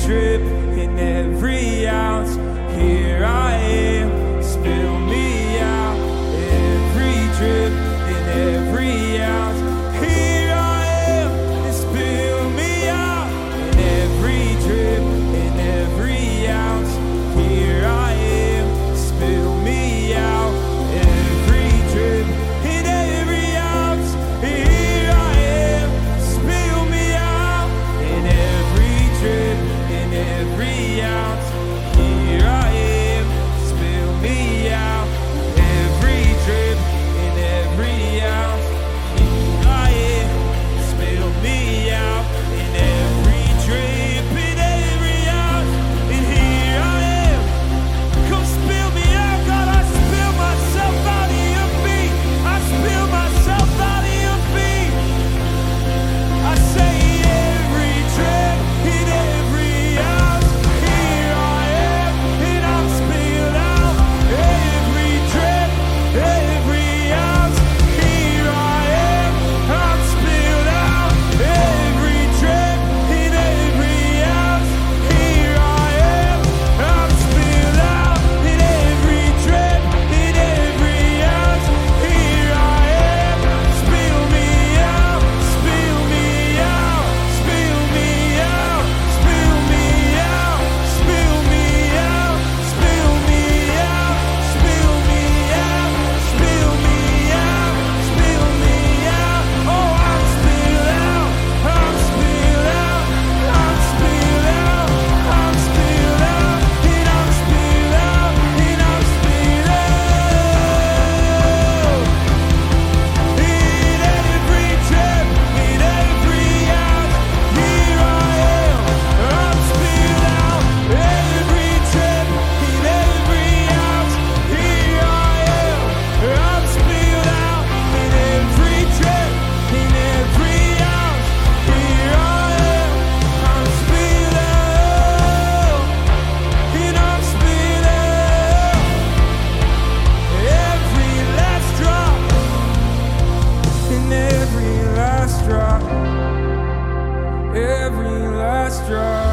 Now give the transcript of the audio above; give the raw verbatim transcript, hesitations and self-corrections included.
drip, in every ounce. Here I am, spill me out. Every drip, in every ounce. Here I am, and spill me out. In every drip, in every ounce. Here I am, spill me out. Every drip, in every ounce. Here I am, spill me out. In every drip, in every ounce. Here I am, spill me out. Every drip, in every ounce. Here I am, spill me out. In every drip, in every ounce. And here I am, come spill me out. God, I spill myself out of your feet. I spill myself out of your feet. I say every drip, in every ounce. Here I am, and I'm spilled out. Every drip, every ounce. Here I am, I'm spilled out. Every drip, in every ounce. Here I am, I'm spilled out. In every drip, in every ounce. Here I am, spill me out, spill me out, spill me out, spill me out, spill me out, spill me out, spill me out, spill me out, spill me out. Oh, I'm spilled out, I'm spilled out, I'm spilled out, I'm spilled out, and I'm spilled out, and I'm spilled out. In every drip, in every ounce, here I am, I'm spilled out. Every drip, in every ounce, here I am, I'm spilled out. In every drip, in every ounce, here I am, I'm spilled out, and I'm spilled out. Every last drop, in every last drop, every last drop.